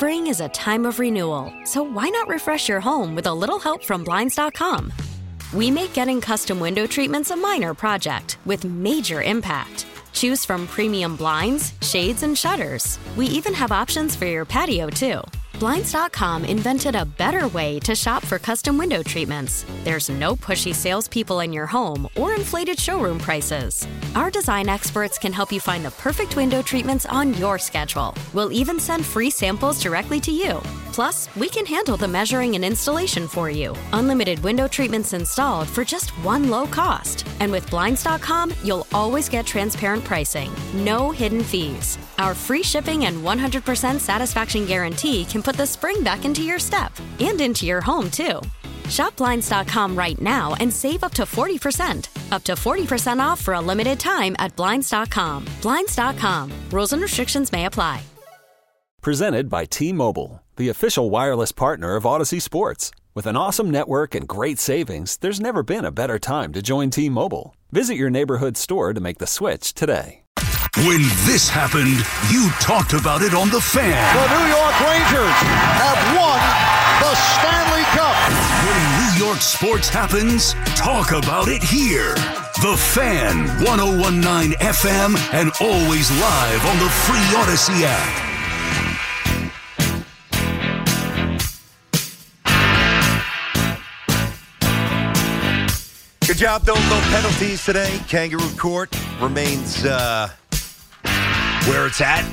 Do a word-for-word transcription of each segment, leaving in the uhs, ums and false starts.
Spring is a time of renewal, so why not refresh your home with a little help from Blinds dot com? We make getting custom window treatments a minor project with major impact. Choose from premium blinds, shades, and shutters. We even have options for your patio, too. Blinds dot com invented a better way to shop for custom window treatments. There's no pushy salespeople in your home or inflated showroom prices. Our design experts can help you find the perfect window treatments on your schedule. We'll even send free samples directly to you. Plus, we can handle the measuring and installation for you. Unlimited window treatments installed for just one low cost. And with Blinds dot com, you'll always get transparent pricing. No hidden fees. Our free shipping and one hundred percent satisfaction guarantee can put the spring back into your step and into your home, too. Shop Blinds dot com right now and save up to forty percent. Up to forty percent off for a limited time at Blinds dot com. Blinds dot com. Rules and restrictions may apply. Presented by T-Mobile, the official wireless partner of Odyssey Sports. With an awesome network and great savings, there's never been a better time to join T-Mobile. Visit your neighborhood store to make the switch today. When this happened, you talked about it on The Fan. The New York Rangers have won the Stanley Cup. When New York sports happens, talk about it here. The Fan, one oh one point nine F M, and always live on the free Odyssey app. Good job, though. No penalties today. Kangaroo Court remains uh, where it's at.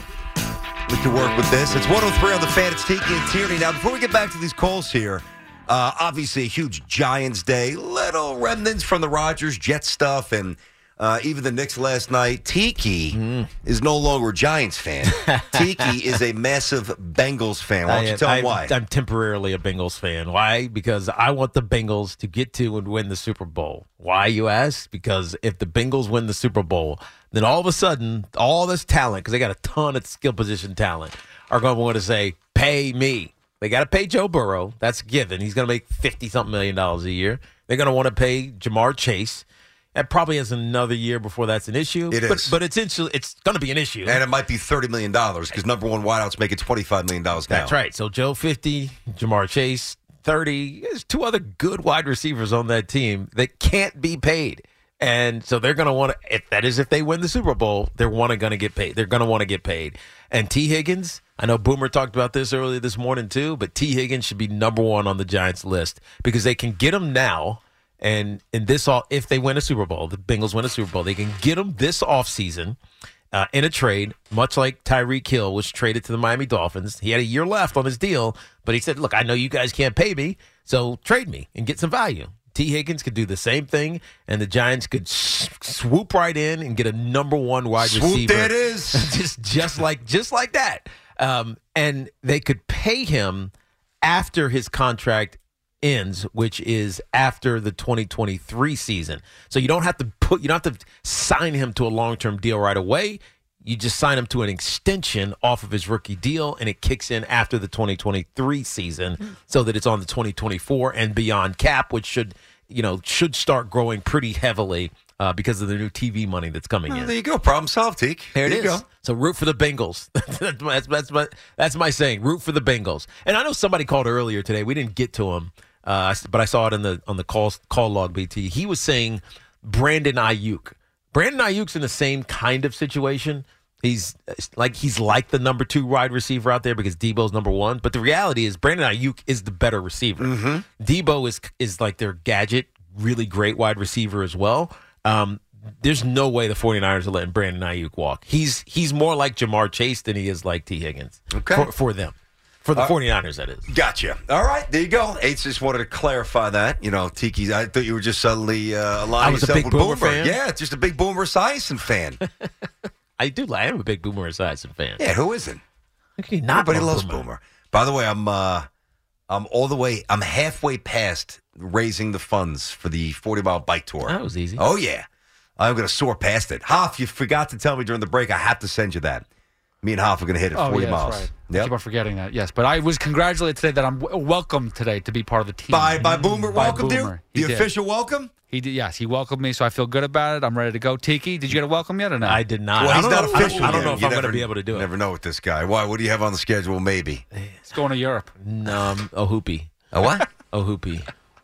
We can work with this. It's one oh three on The Fan. It's Tiki and Tierney. Now, before we get back to these calls here, uh, obviously a huge Giants day. Little remnants from the Rodgers Jet stuff and uh, even the Knicks last night. Tiki mm. is no longer a Giants fan. Tiki is a massive Bengals fan. Why don't you tell I, him why? I'm temporarily a Bengals fan. Why? Because I want the Bengals to get to and win the Super Bowl. Why, you ask? Because if the Bengals win the Super Bowl, then all of a sudden, all this talent, because they got a ton of skill position talent, are going to want to say, pay me. They got to pay Joe Burrow. That's a given. He's going to make fifty-something million dollars a year. They're going to want to pay Jamar Chase. That probably has another year before that's an issue. It but, is. But it's it's going to be an issue. And it might be thirty million dollars because number one wideouts making twenty-five million dollars now. That's right. So Joe fifty, Jamar Chase thirty. There's two other good wide receivers on that team that can't be paid. And so they're going to want to, if that is if they win the Super Bowl, they're want to going to get paid. They're going to want to get paid. And T. Higgins, I know Boomer talked about this earlier this morning too, but T. Higgins should be number one on the Giants list because they can get him now. And in this, all if they win a Super Bowl, the Bengals win a Super Bowl, they can get him this offseason uh, in a trade, much like Tyreek Hill was traded to the Miami Dolphins. He had a year left on his deal, but he said, look, I know you guys can't pay me, so trade me and get some value. T. Higgins could do the same thing, and the Giants could s- swoop right in and get a number one wide Swoop, receiver. there it is. just, just like, just like that. Um, and they could pay him after his contract ends, which is after the twenty twenty-three season. So you don't have to put, you don't have to sign him to a long-term deal right away. You just sign him to an extension off of his rookie deal, and it kicks in after the twenty twenty-three season, so that it's on the twenty twenty-four and beyond cap, which should, you know, should start growing pretty heavily uh, because of the new T V money that's coming Oh, in. there you go. Problem solved, Teak. There it there you is. go. So root for the Bengals. that's, my, that's, my, that's my saying. Root for the Bengals. And I know somebody called earlier today. We didn't get to him, uh, but I saw it in the on the call call log. B T. He was saying Brandon Ayuk. Brandon Ayuk's in the same kind of situation. He's like he's like the number two wide receiver out there because Debo's number one. But the reality is Brandon Ayuk is the better receiver. Mm-hmm. Debo is is like their gadget, really great wide receiver as well. Um, there's no way the 49ers are letting Brandon Ayuk walk. He's he's more like Jamar Chase than he is like T. Higgins. Okay. For, for them. For the Uh, 49ers, that is. Gotcha. All right, there you go. Eights just wanted to clarify that. You know, Tiki, I thought you were just suddenly uh, aligning I was a yourself big with Boomer Boomer. fan. Yeah, just a big Boomer Esiason fan. I do. I am a big Boomer Esiason fan. Yeah, who isn't? Not Everybody love loves Boomer. Boomer. By the way, I'm uh, I'm all the way. I'm halfway past raising the funds for the forty mile bike tour. That was easy. Oh yeah, I'm going to soar past it. Hoff, you forgot to tell me during the break. I have to send you that. Me and Hoff are going to hit it Oh, forty yeah, miles. that's right. I Yep. keep on forgetting that. Yes, but I was congratulated today that I'm w- welcome today to be part of the team. By, by Boomer By welcomed Boomer. you? He The did. official welcome? He did. Yes, he welcomed me, so I feel good about it. I'm ready to go. Tiki, did you get a welcome yet or not? I did not. Well, I he's don't not know, official I don't, I don't yet. know if You I'm going to never- be able to do it. Never know with this guy. Why? What do you have on the schedule? Maybe. He's going to Europe. Um, Ohoopee. A what? Ohoopee.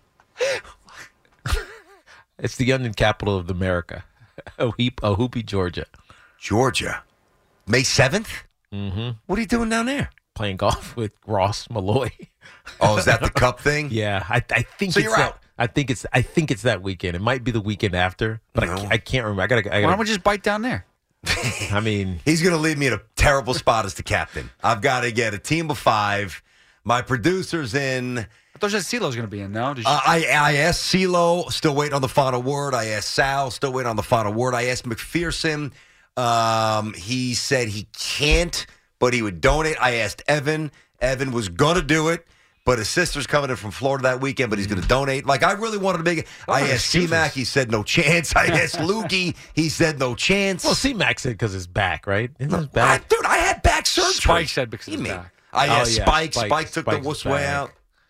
It's the onion capital of America. Ohoopee, Ohoopee, Georgia. Georgia. May seventh? Mm-hmm. What are you doing down there? Playing golf with Ross Malloy. Oh, is that the cup thing? Yeah, I, I think So it's you're that, out. I think it's I think it's that weekend. It might be the weekend after, but I, No. can't, I can't remember. I gotta. I, Why don't gotta, we just bite down there? I mean, He's going to leave me in a terrible spot as the captain. I've got to get a team of five. My producer's in. I thought you said CeeLo's going to be in now. Did you? Uh, I, I asked CeeLo, still waiting on the final word. I asked Sal, still waiting on the final word. I asked McPherson. Um, he said he can't, but he would donate. I asked Evan. Evan was going to do it, but his sister's coming in from Florida that weekend, but he's going to donate. Like, I really wanted to make it. I asked excuses. C-Mac. He said no chance. I asked Lukey. He said no chance. well, C Max said because his back, right? Isn't his I, back? dude, I had back surgery. Spike said because of You his mean? back. I Oh, asked yeah, Spike. Spike- Spike took the Spike's wuss way back. out.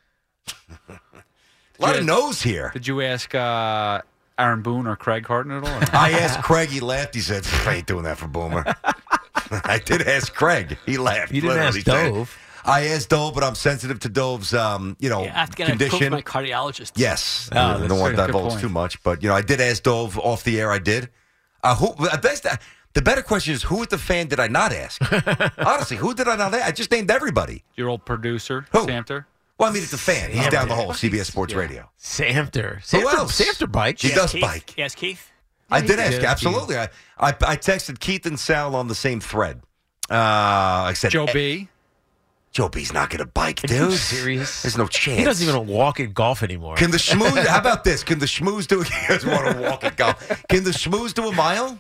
A lot of no's here. Did you ask uh, Aaron Boone or Craig Harden at all? or not? I asked Craig. He laughed. He said, I ain't doing that for Boomer. I did ask Craig. He laughed. You didn't literally ask said- Dove. I asked Dove, but I'm sensitive to Dove's, um, you know, Yeah, I have to get it approved condition. by my cardiologist. Yes. Oh, I that's don't want good. that Good divulged point. too much, but, you know, I did ask Dove off the air. I did. Uh, who, the, best, the better question is, who at the fan did I not ask? Honestly, who did I not ask? I just named everybody. Your old producer, Who? Samter. Well, I mean, it's a fan. He's down the hole, C B S Sports Radio. Samter. Who Samter, else? Samter bike. He Yes, does Keith. bike. Yes, Keith. I did ask, did. absolutely. I, I I texted Keith and Sal on the same thread. Uh, I said, Joe eh, B. Joe B's not going to bike, Are dude. you serious? There's no chance. He doesn't even walk in golf anymore. Can the schmooze, how about this? Can the schmooze do, he doesn't want to walk and golf. Can the schmooze do a mile?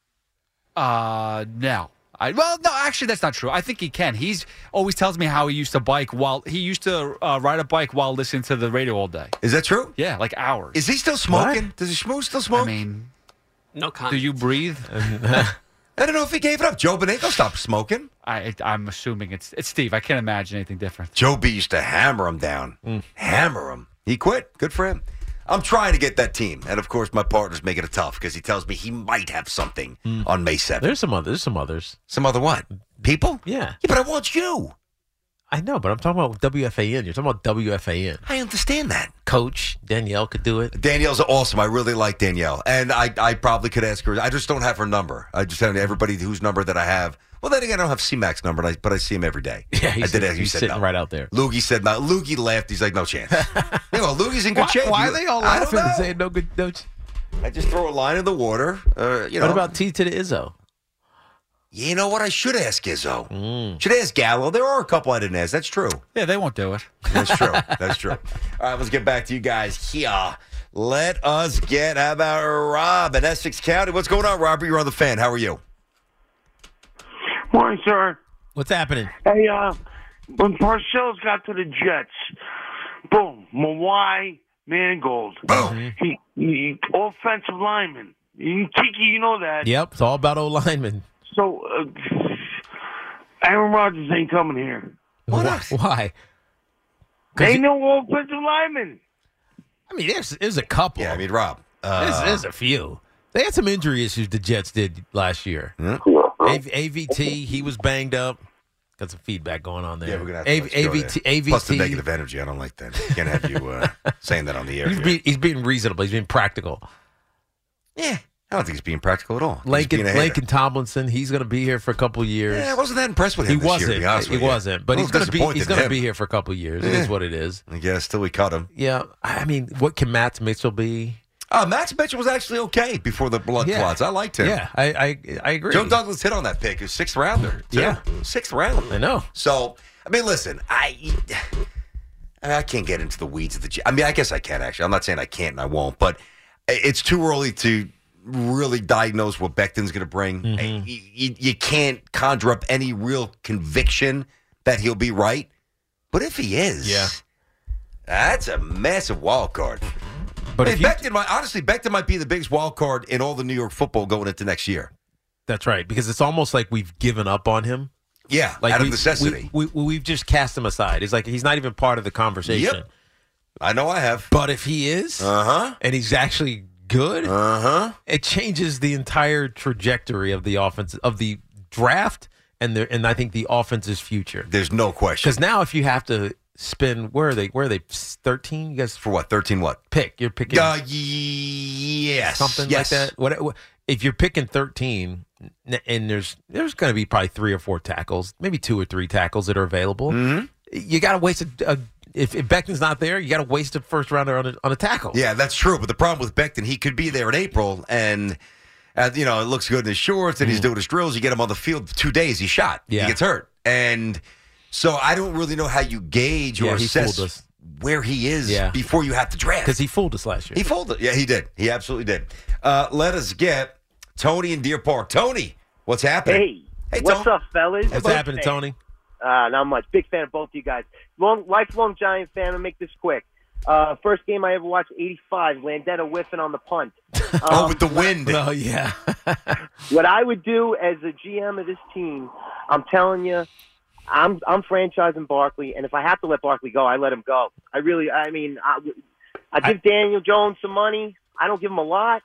Uh, no. I, well, no, actually, that's not true. I think he can. He's always tells me how he used to bike while he used to uh, ride a bike while listening to the radio all day. Is that true? Yeah, like hours. Is he still smoking? Does the schmooze still smoke? I mean, No comment. do you breathe? I don't know if he gave it up. Joe Beninko stopped smoking. I, I'm assuming it's it's Steve. I can't imagine anything different. Joe B used to hammer him down. Hammer him. He quit. Good for him. I'm trying to get that team. And, of course, my partner's making it tough because he tells me he might have something on May seventh. There's some others. There's some others. Some other what? People? Yeah. Yeah, but I want you. I know, but I'm talking about W F A N. You're talking about W F A N. I understand that. Coach Danielle could do it. Danielle's awesome. I really like Danielle. And I, I probably could ask her. I just don't have her number. I just have everybody whose number that I have. Well, then again, I don't have C-Mac's number, but I, but I see him every day. Yeah, I he's, did ask. He he's said sitting no. right out there. Loogie said no. Loogie laughed. He's like, no chance. You know, Loogie's in good Why, shape. why You- are they all I don't laughing and know. saying no good? No, ch- I just throw a line in the water. Uh, you know. what about T to the Izzo? You know what? I should ask Izzo. Mm. Should ask Gallo. There are a couple I didn't ask. That's true. Yeah, they won't do it. That's true. That's true. All right, let's get back to you guys here. Let us get, how about Rob in Essex County? What's going on, Robert? You're on the fan. How are you? Morning, sir. What's happening? Hey, uh, when Parcells got to the Jets, boom, Mawai, Mangold. Boom. He, he offensive lineman. You- Kiki, you know that. Yep, it's all about O linemen. So, uh, Aaron Rodgers ain't coming here. Why? Why? 'Cause Ain't you- no offensive lineman. I mean, there's there's a couple. Yeah, I mean, Rob. Uh, there's, there's a few. They had some injury issues the Jets did last year. Hmm? A- AVT, he was banged up. Got some feedback going on there. yeah, we're going to have A- to let you go AVT, there. AVT. Plus the negative energy. I don't like that. Can't have you uh, saying that on the air. He's, here. being, he's being reasonable. He's being practical. Yeah. I don't think he's being practical at all. He's Lincoln, being a hater. Lincoln Tomlinson, he's going to be here for a couple years. Yeah, I wasn't that impressed with he him this wasn't. year, to be honest he with you. wasn't. But I he's was going to be. disappointed He's in going to him. be here for a couple years. It Yeah. is what it is. I guess still we cut him. Yeah. I mean, what can Matt Mitchell be? Uh, Max Mitchell was actually okay before the blood Yeah. clots. I liked him. Yeah, I I, I agree. Joe Douglas hit on that pick. It was sixth rounder. too. Yeah. Sixth round. I know. So, I mean, listen, I I, mean, I can't get into the weeds of the J- I mean, I guess I can, actually. I'm not saying I can't and I won't, but it's too early to really diagnose what Becton's going to bring. Mm-hmm. You, you, you can't conjure up any real conviction that he'll be right. But if he is, Yeah. that's a massive wild card. But I if mean, you, Becton might, honestly, Becton might be the biggest wild card in all the New York football going into next year. That's right, because it's almost like we've given up on him. Yeah, like out we, of necessity. We, we, we've just cast him aside. It's like he's not even part of the conversation. Yep. I know I have. But if he is, uh-huh. and he's actually good, uh-huh. it changes the entire trajectory of the offense, of the draft, and the, and I think the offense's future. There's no question. Because now if you have to spend, where are they? Where are they? thirteen? You guys for what? thirteen what? Pick. You're picking. Uh, yes. Something yes. like that. What, what, if you're picking thirteen, and there's there's going to be probably three or four tackles, maybe two or three tackles that are available. Mm-hmm. You got to waste a, a if, if Becton's not there, you got to waste a first rounder on a, on a tackle. Yeah, that's true. But the problem with Becton, he could be there in April, and uh, you know it looks good in his shorts, and mm. he's doing his drills. You get him on the field two days, he's shot. Yeah. He gets hurt, and so I don't really know how you gauge yeah, or he assess where he is yeah. before you have to draft. Because he fooled us last year. He fooled it. Yeah, he did. He absolutely did. Uh, let us get Tony in Deer Park. Tony, what's happening? Hey, hey what's Tony. up, fellas? What's happening, fan. Tony? Uh, not much. Big fan of both of you guys. Long, lifelong Giant fan. I'll make this quick. Uh, first game I ever watched, eighty-five, Landetta whiffing on the punt. Um, oh, with the wind. Oh, yeah. What I would do as a G M of this team, I'm telling you, I'm I'm franchising Barkley, and if I have to let Barkley go, I let him go. I really, I mean, I, I give I, Daniel Jones some money. I don't give him a lot.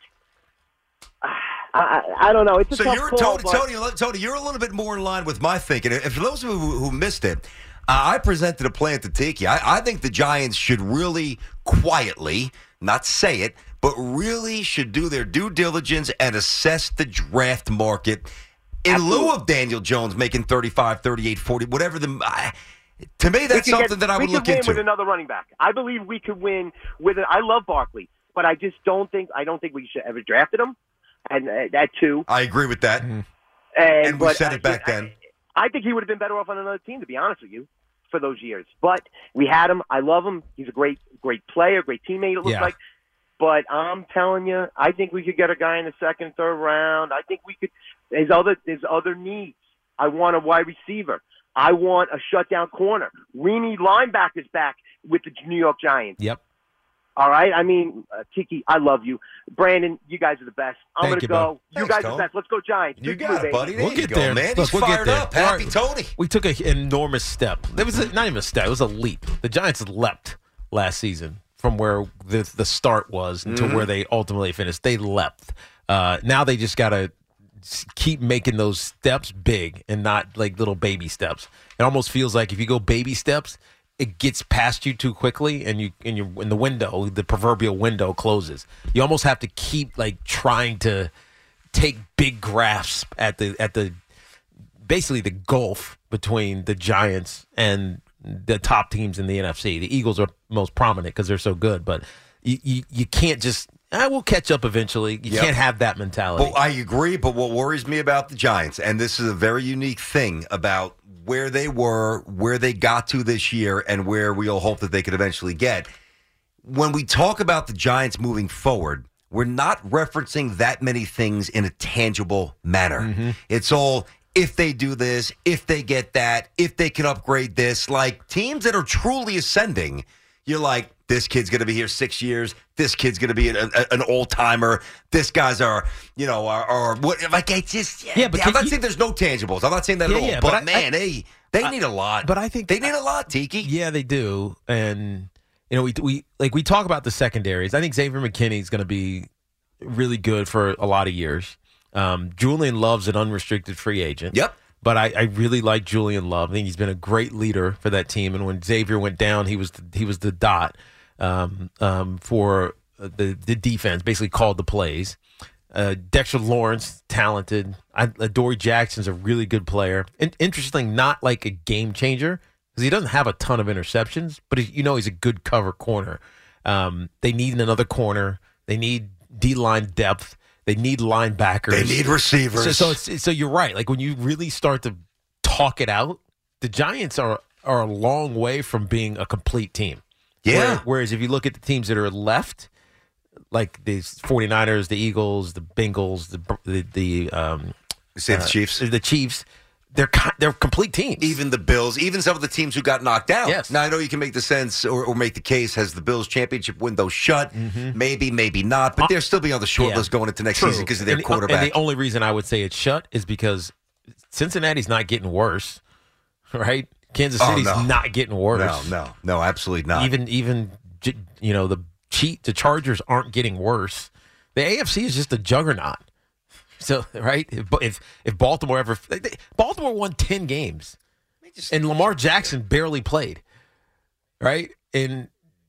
I, I, I don't know. It's a so tough you're call, Tony, Tony, Tony, you're a little bit more in line with my thinking. If for those of you who, who missed it, uh, I presented a plan to Tiki. I, I think the Giants should really quietly, not say it, but really should do their due diligence and assess the draft market in Absolutely. lieu of Daniel Jones making thirty-five, thirty-eight, forty, whatever the. I, to me, that's something get, that I would look into. We into. could win with another running back. I believe we could win with it. I love Barkley, but I just don't think I don't think we should ever drafted him. And uh, that too. I agree with that. Mm-hmm. And, and we but, said it back I, then. I, I think he would have been better off on another team, to be honest with you, for those years. But we had him. I love him. He's a great, great player, great teammate, it looks yeah. like. But I'm telling you, I think we could get a guy in the second, third round. I think we could. There's other, there's other needs. I want a wide receiver. I want a shutdown corner. We need linebackers back with the New York Giants. Yep. All right? I mean, uh, Tiki, I love you. Brandon, you guys are the best. I'm going to go. Bro. You Thanks, guys Tom. are the best. Let's go Giants. You Good got move, it, baby. buddy. There We'll you get go, there, man. Look, He's we'll fired get there. up. Happy Right. Tony. We took an enormous step. It was a, not even a step. It was a leap. The Giants leapt last season from where the the start was until mm-hmm. where they ultimately finished. They leapt. Uh, now they just got to keep making those steps big and not like little baby steps. It almost feels like if you go baby steps, it gets past you too quickly, and you and you in the window, the proverbial window closes. You almost have to keep like trying to take big grasp at the at the basically the gulf between the Giants and the top teams in the N F C. The Eagles are most prominent because they're so good, but you you, you can't just. I will catch up eventually. You yep. can't have that mentality. Well, I agree, but what worries me about the Giants, and this is a very unique thing about where they were, where they got to this year, and where we'll hope that they could eventually get. When we talk about the Giants moving forward, we're not referencing that many things in a tangible manner. Mm-hmm. It's all if they do this, if they get that, if they can upgrade this. Like teams that are truly ascending, you're like, this kid's going to be here six years. This kid's going to be an, a, an old timer. This guy's are, you know, are, are what? Like I just, yeah. yeah but I'm not you, saying there's no tangibles. I'm not saying that yeah, at all. Yeah, but, but I, man, I, they they I, need a lot. But I think they need a lot, Tiki. Yeah, they do. And you know, we we like we talk about the secondaries. I think Xavier McKinney is going to be really good for a lot of years. Um, Julian Love's an unrestricted free agent. Yep. But I, I really like Julian Love. I think he's been a great leader for that team. And when Xavier went down, he was the, he was the dot. Um, um, for the the defense, basically called the plays. Uh, Dexter Lawrence, talented. I, Adoree Jackson's a really good player. And interesting, not like a game changer because he doesn't have a ton of interceptions, but he, you know he's a good cover corner. Um, they need another corner. They need D-line depth. They need linebackers. They need receivers. So, so, it's, so you're right. Like when you really start to talk it out, the Giants are are a long way from being a complete team. Yeah. Whereas if you look at the teams that are left, like the 49ers, the Eagles, the Bengals, the the, the um, say the uh, Chiefs, the Chiefs, they're they're complete teams. Even the Bills, even some of the teams who got knocked out. Yes. Now, I know you can make the sense or, or make the case, has the Bills championship window shut? Mm-hmm. Maybe, maybe not. But they'll still be on the short yeah. list going into next True. season because of their and, quarterback. And the only reason I would say it's shut is because Cincinnati's not getting worse, right? Kansas City's oh, no. not getting worse. No, no, no, absolutely not. Even, even you know, the cheat, the Chargers aren't getting worse. The A F C is just a juggernaut. So, right, if if, if Baltimore ever they, Baltimore won ten games, and Lamar Jackson barely played, right? And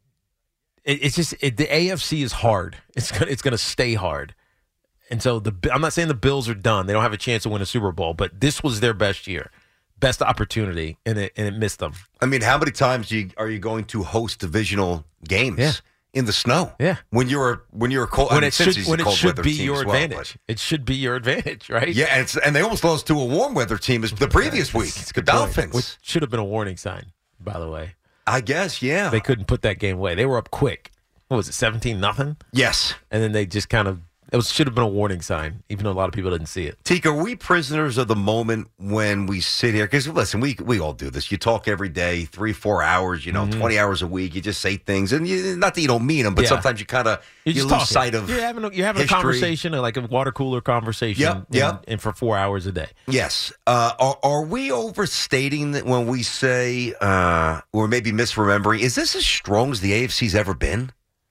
it, it's just it, the A F C is hard. It's gonna it's gonna stay hard. And so the I'm not saying the Bills are done. They don't have a chance to win a Super Bowl, but this was their best year, best opportunity, and it and it missed them. I mean, how many times do you, are you going to host divisional games? Yeah. In the snow, yeah. When you're when you're cold, when I mean, it should when it should be your well, advantage. It should be your advantage, right? Yeah, and, it's, and they almost lost to a warm weather team the previous week, the Dolphins, which should have been a warning sign, by the way. I guess, yeah. They couldn't put that game away. They were up quick. What was it, seventeen nothing? Yes, and then they just kind of. It was, should have been a warning sign, even though a lot of people didn't see it. Teak, are we prisoners of the moment when we sit here? Because, listen, we we all do this. You talk every day, three, four hours, you know, mm-hmm. twenty hours a week. You just say things. And you, not that you don't mean them, but yeah. sometimes you kind of you, you lose talking. sight of You're having a, you're having history. a conversation, like a water cooler conversation, yep, yep. And, and for four hours a day. Yes. Uh, are, are we overstating that when we say, uh, or maybe misremembering, is this as strong as the A F C's ever been?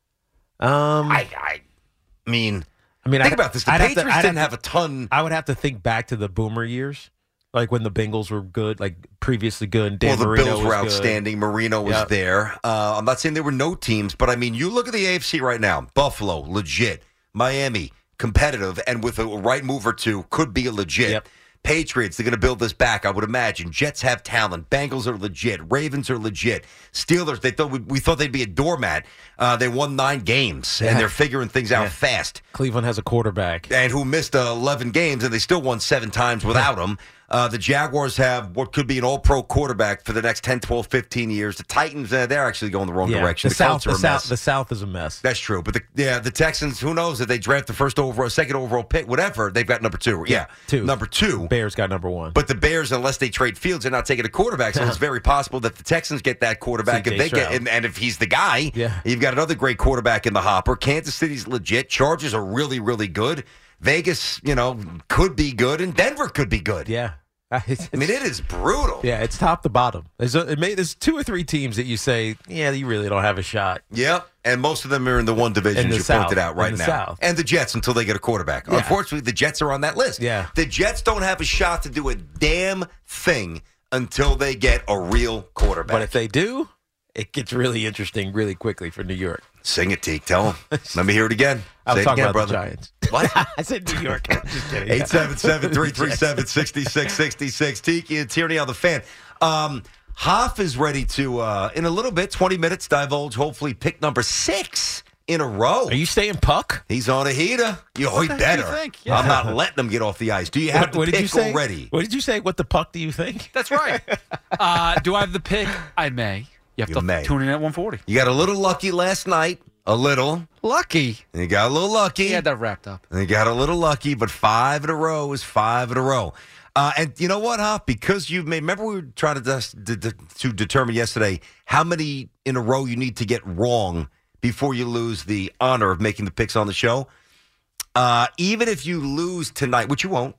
Um, I, I mean... I mean, think I'd, about this. The I'd Patriots have to, didn't have, to, have a ton. I would have to think back to the Boomer years, like when the Bengals were good, like previously good. Dan well, the Marino Bills were was outstanding. Good. Marino was yep. there. Uh, I'm not saying there were no teams, but I mean, you look at the A F C right now. Buffalo, legit. Miami, competitive, and with a right move or two, could be a legit. Yep. Patriots, they're going to build this back, I would imagine. Jets have talent. Bengals are legit. Ravens are legit. Steelers, they thought we, we thought they'd be a doormat. Uh, they won nine games, yeah. and they're figuring things out yeah. fast. Cleveland has a quarterback. And who missed uh, eleven games, and they still won seven times without him. Uh, the Jaguars have what could be an all-pro quarterback for the next ten, twelve, fifteen years. The Titans, uh, they're actually going the wrong yeah. direction. The, the South, Colts are the a South, mess. The South is a mess. That's true. But the yeah, the Texans, who knows if they draft the first overall, second overall pick, whatever, they've got number two. Yeah, two. Number two. Bears got number one. But the Bears, unless they trade Fields, are not taking a quarterback. So it's very possible that the Texans get that quarterback. If they get, and, and if he's the guy, yeah. you've got another great quarterback in the hopper. Kansas City's legit. Chargers are really, really good. Vegas, you know, could be good, and Denver could be good. Yeah. It's, I mean, it is brutal. Yeah, it's top to bottom. There's, a, it may, there's two or three teams that you say, yeah, you really don't have a shot. Yeah, and most of them are in the one division you South, pointed out right now. South. And the Jets until they get a quarterback. Yeah. Unfortunately, the Jets are on that list. Yeah. The Jets don't have a shot to do a damn thing until they get a real quarterback. But if they do, it gets really interesting really quickly for New York. Sing it, Teak. Tell them. Let me hear it again. I was Say talking again, about brother. the Giants. What? I said New York. Just kidding. eight seven seven, three three seven, six six six six. Tiki and Tierney on the Fan. Um, Hoff is ready to, uh, in a little bit, twenty minutes, divulge hopefully pick number six in a row. Are you staying puck? He's on a heater. You, he better. You think? Yeah. I'm not letting him get off the ice. Do you have what, the what pick did you say? already? What did you say? What the puck do you think? That's right. uh, do I have the pick? I may. You have You to may. tune in at one forty. You got a little lucky last night. A little. Lucky. And you got a little lucky. He had that wrapped up. And you got a little lucky, but five in a row is five in a row. Uh, and you know what, Hoff? Because you've made, remember we were trying to, dis- to, to, to determine yesterday how many in a row you need to get wrong before you lose the honor of making the picks on the show. Uh, even if you lose tonight, which you won't,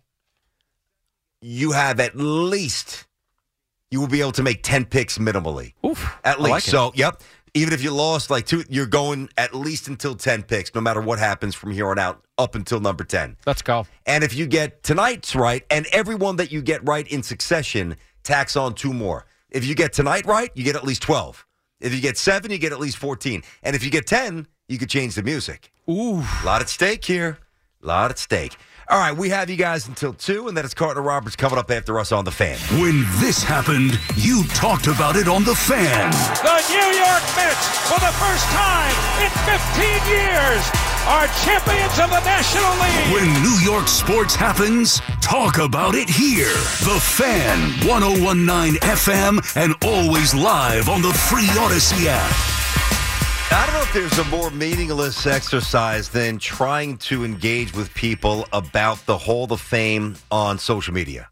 you have at least, you will be able to make ten picks minimally. Oof. At least. Like so, yep. Even if you lost like two, you're going at least until ten picks, no matter what happens from here on out, up until number ten. Let's go. And if you get tonight's right, and everyone that you get right in succession, tax on two more. If you get tonight right, you get at least twelve. If you get seven, you get at least fourteen. And if you get ten, you could change the music. Ooh. A lot at stake here. A lot at stake. All right, we have you guys until two, and then it's Carter Roberts coming up after us on The Fan. When this happened, you talked about it on The Fan. The New York Mets, for the first time in fifteen years, are champions of the National League. When New York sports happens, talk about it here. The Fan, one oh one point nine F M, and always live on the free Odyssey app. I don't know if there's a more meaningless exercise than trying to engage with people about the Hall of Fame on social media.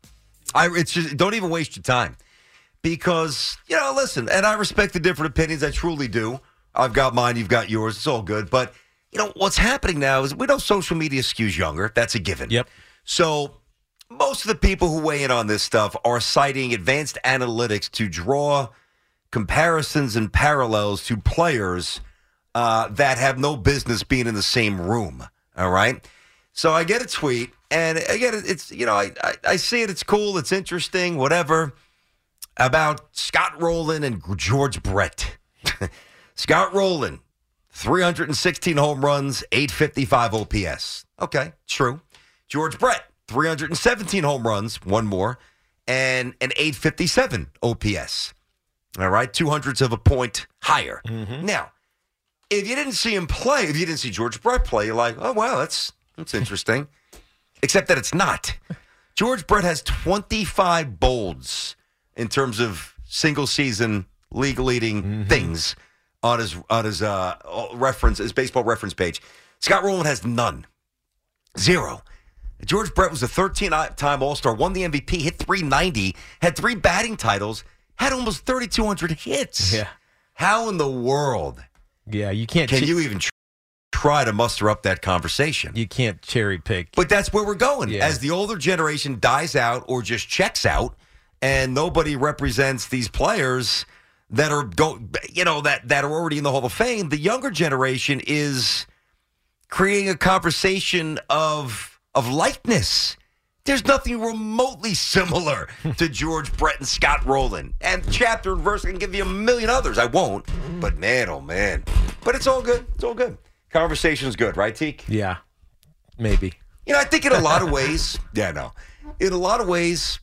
I it's just don't even waste your time because you know. Listen, and I respect the different opinions. I truly do. I've got mine. You've got yours. It's all good. But you know what's happening now is we know social media skews younger. That's a given. Yep. So most of the people who weigh in on this stuff are citing advanced analytics to draw comparisons and parallels to players uh, that have no business being in the same room. All right. So I get a tweet. And again, it's, you know, I, I, I see it. It's cool. It's interesting, whatever, about Scott Rowland and George Brett. Scott Rowland, three hundred sixteen home runs, eight fifty-five O P S. Okay, true. George Brett, three hundred seventeen home runs, one more, and an eight fifty-seven O P S. All right, two hundredths of a point higher. Mm-hmm. Now, if you didn't see him play, if you didn't see George Brett play, you're like, oh, wow, that's that's interesting. Except that it's not. George Brett has twenty-five bolds in terms of single season league leading mm-hmm. things on his on his uh, reference his baseball reference page. Scott Rowland has none, zero. George Brett was a thirteen-time All-Star, won the M V P, hit three ninety, had three batting titles, had almost thirty-two hundred hits. Yeah. How in the world? Yeah, you can't. Can ch- you even? Tr- try to muster up that conversation. You can't cherry pick. But that's where we're going. Yeah. As the older generation dies out or just checks out and nobody represents these players that are go, you know, that, that are already in the Hall of Fame, the younger generation is creating a conversation of of likeness. There's nothing remotely similar to George Brett and Scott Rowland. And chapter and verse, I can give you a million others. I won't. But man, oh man. But it's all good. It's all good. Conversation's good, right, Teak? Yeah, maybe. You know, I think in a lot of ways, yeah, no. In a lot of ways,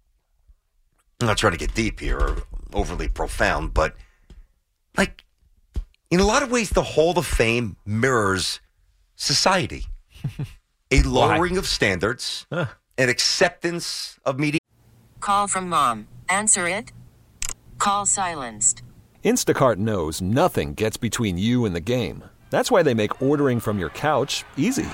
I'm not trying to get deep here or overly profound, but like, in a lot of ways, the Hall of Fame mirrors society. A lowering of standards, huh. an acceptance of media. Call from mom. Answer it. Call silenced. Instacart knows nothing gets between you and the game. That's why they make ordering from your couch easy.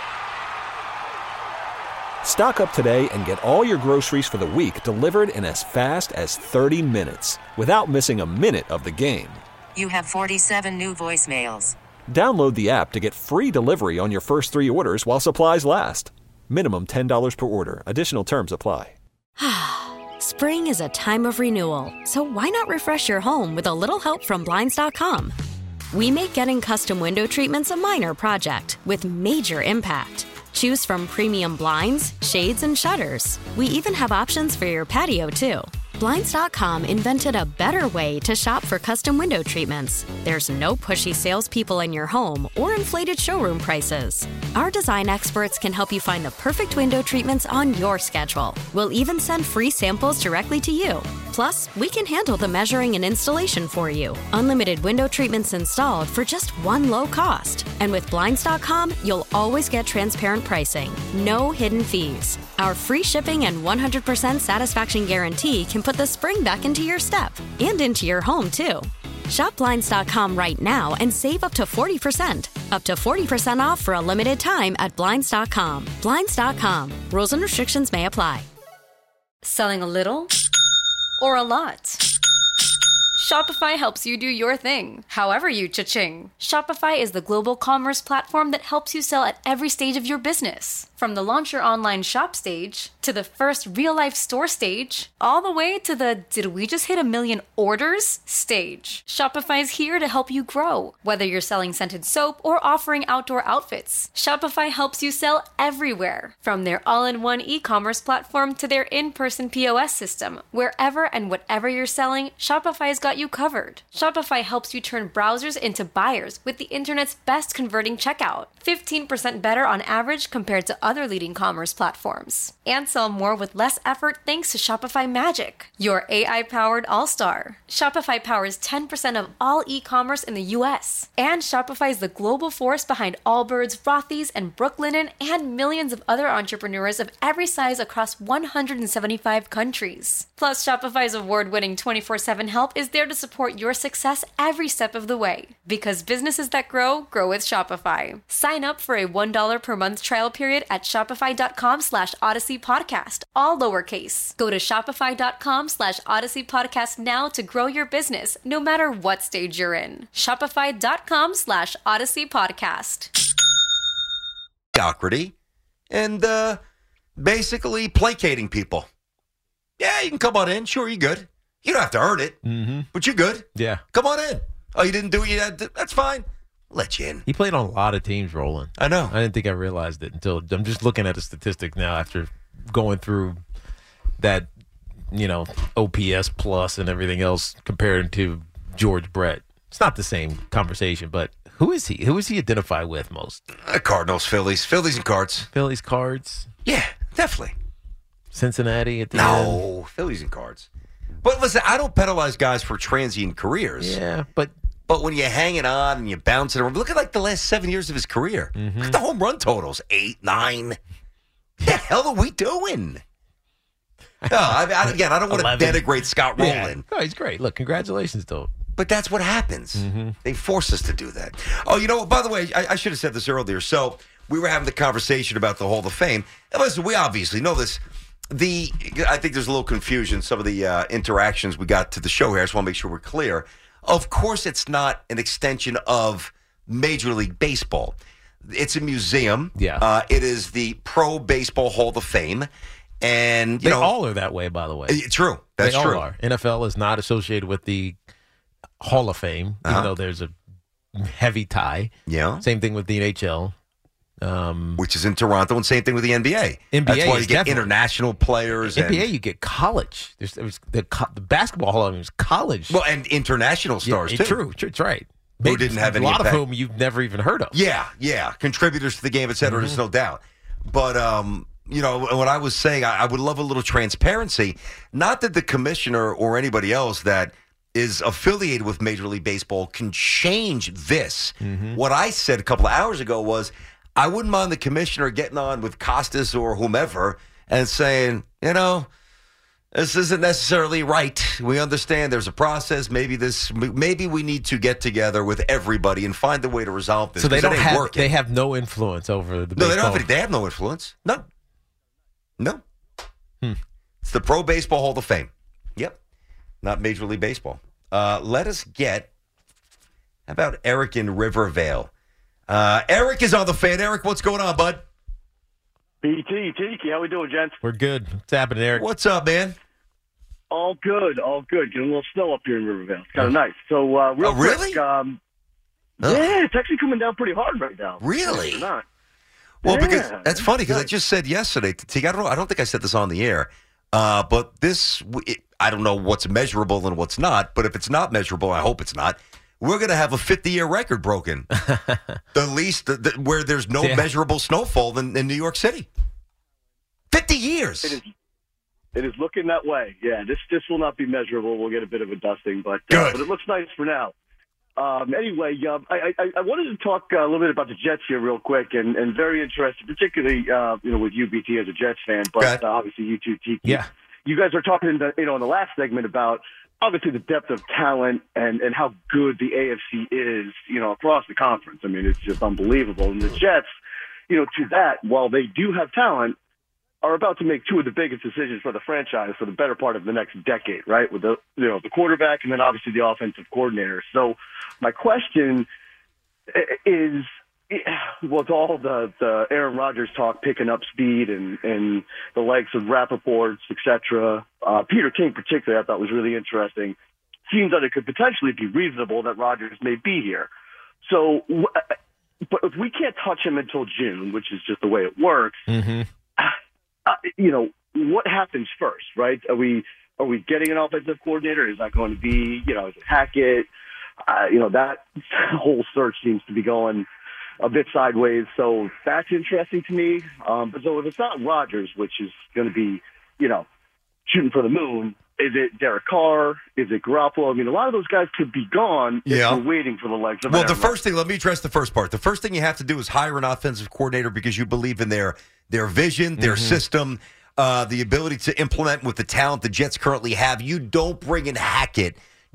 Stock up today and get all your groceries for the week delivered in as fast as thirty minutes without missing a minute of the game. You have forty-seven new voicemails. Download the app to get free delivery on your first three orders while supplies last. Minimum ten dollars per order. Additional terms apply. Spring is a time of renewal, so why not refresh your home with a little help from Blinds dot com? We make getting custom window treatments a minor project with major impact. Choose from premium blinds, shades, and shutters. We even have options for your patio, too. Blinds dot com invented a better way to shop for custom window treatments. There's no pushy salespeople in your home or inflated showroom prices. Our design experts can help you find the perfect window treatments on your schedule. We'll even send free samples directly to you. Plus, we can handle the measuring and installation for you. Unlimited window treatments installed for just one low cost. And with Blinds dot com, you'll always get transparent pricing. No hidden fees. Our free shipping and one hundred percent satisfaction guarantee can put the spring back into your step and into your home, too. Shop Blinds dot com right now and save up to forty percent. Up to forty percent off for a limited time at Blinds dot com. Blinds dot com. Rules and restrictions may apply. Selling a little or a lot? Shopify helps you do your thing, however you cha-ching. Shopify is the global commerce platform that helps you sell at every stage of your business. From the launch your online shop stage, to the first real-life store stage, all the way to the did we just hit a million orders stage. Shopify's here to help you grow. Whether you're selling scented soap or offering outdoor outfits, Shopify helps you sell everywhere. From their all-in-one e-commerce platform to their in-person P O S system, wherever and whatever you're selling, Shopify's got you covered. Shopify helps you turn browsers into buyers with the internet's best converting checkout. fifteen percent better on average compared to other leading commerce platforms. And sell more with less effort thanks to Shopify Magic, your A I-powered all-star. Shopify powers ten percent of all e-commerce in the U S. And Shopify is the global force behind Allbirds, Rothy's, and Brooklinen, and millions of other entrepreneurs of every size across one hundred seventy-five countries. Plus, Shopify's award-winning twenty-four seven help is there to support your success every step of the way. Because businesses that grow, grow with Shopify. Sign Sign up for a one dollar per month trial period at shopify.com slash Odyssey Podcast, all lowercase. Go to shopify.com slash Odyssey Podcast now to grow your business, no matter what stage you're in. Shopify.com slash Odyssey Podcast. Mediocrity and uh, basically placating people. Yeah, you can come on in. Sure, you're good. You don't have to earn it, mm-hmm. but you're good. Yeah. Come on in. Oh, you didn't do it yet? That's fine. Let you in. He played on a lot of teams, Roland. I know. I didn't think I realized it until I'm just looking at the statistics now after going through that, you know, O P S plus and everything else compared to George Brett. It's not the same conversation, but who is he? Who is he identify with most? Uh, Cardinals, Phillies. Phillies and Cards. Phillies, Cards. Yeah, definitely. Cincinnati at the no, end. No, Phillies and Cards. But listen, I don't penalize guys for transient careers. Yeah, but but when you're hanging on and you're bouncing around, look at like the last seven years of his career. Mm-hmm. Look at the home run totals, eight, nine. What the hell are we doing? No, I, I, again, I don't want to denigrate Scott Rowland. Yeah. No, he's great. Look, congratulations to him. But that's what happens. Mm-hmm. They force us to do that. Oh, you know what? By the way, I, I should have said this earlier. So we were having the conversation about the Hall of Fame. And listen, we obviously know this. The I think there's a little confusion, some of the uh, interactions we got to the show here. I just want to make sure we're clear. Of course, it's not an extension of Major League Baseball. It's a museum. Yeah. Uh, it is the Pro Baseball Hall of Fame. And, you they know. all are that way, by the way. True. That's they true. All are. N F L is not associated with the Hall of Fame, uh-huh. even though there's a heavy tie. Yeah. Same thing with the N H L. Um, Which is in Toronto, and same thing with the N B A. N B A That's why you get definitely. international players. N B A, and, you get college. There's, there's the, co- the basketball Hall of Fame is college. Well, and international stars, yeah, too. True, true, that's right. Who Maybe didn't have a any lot impact. of whom you've never even heard of. Yeah, yeah. Contributors to the game, et cetera, mm-hmm. There's no doubt. But, um, you know, what I was saying, I, I would love a little transparency. Not that the commissioner or anybody else that is affiliated with Major League Baseball can change this. Mm-hmm. What I said a couple of hours ago was, I wouldn't mind the commissioner getting on with Costas or whomever and saying, you know, this isn't necessarily right. We understand there's a process. Maybe this, maybe we need to get together with everybody and find a way to resolve this. So they don't have, working. they have no influence over the No, baseball. they don't have any, they have no influence. No. No. Hmm. It's the Pro Baseball Hall of Fame. Yep. Not Major League Baseball. Uh, let us get, how about Eric in Rivervale? Uh, Eric is on the fan. Eric, what's going on, bud? B T, Tiki, how we doing, gents? We're good. What's happening, Eric? What's up, man? All good, all good. Getting a little snow up here in Rivervale. It's kind of nice. So, uh, real oh, really? quick, um, yeah, it's actually coming down pretty hard right now. Really? Not. Well, yeah, because that's funny because I just said yesterday to Teague, I don't know, I don't think I said this on the air, uh, but this, it, I don't know what's measurable and what's not, but if it's not measurable, I hope it's not. We're going to have a fifty-year record broken, the least the, the, where there's no yeah. measurable snowfall in, in New York City. fifty years. It is, it is looking that way. Yeah, this this will not be measurable. We'll get a bit of a dusting, but uh, but it looks nice for now. Um, anyway, uh, I, I, I wanted to talk a little bit about the Jets here real quick, and, and very interested, particularly uh, you know with you, B T, as a Jets fan, but uh, obviously you too, Tiki. Yeah. You guys are talking in the, you know in the last segment about obviously the depth of talent and, and how good the A F C is, you know, across the conference. I mean, it's just unbelievable. And the Jets, you know, to that, while they do have talent, are about to make two of the biggest decisions for the franchise for the better part of the next decade, right? With the, you know, the quarterback and then obviously the offensive coordinator. So my question is, with all the, the Aaron Rodgers talk picking up speed and, and the likes of Rappaport, et cetera, uh, Peter King particularly I thought was really interesting. Seems that it could potentially be reasonable that Rodgers may be here. So, but if we can't touch him until June, which is just the way it works, mm-hmm. uh, you know, what happens first, right? Are we are we getting an offensive coordinator? Is that going to be, you know, is it Hackett? Uh, you know, that whole search seems to be going a bit sideways, so that's interesting to me. Um, but so if it's not Rodgers, which is going to be, you know, shooting for the moon, is it Derek Carr? Is it Garoppolo? I mean, a lot of those guys could be gone yeah. if we're waiting for the legs of Well, Aaron the first thing, let me address the first part. The first thing you have to do is hire an offensive coordinator because you believe in their their vision, their mm-hmm. system, uh, the ability to implement with the talent the Jets currently have. You don't bring in Hackett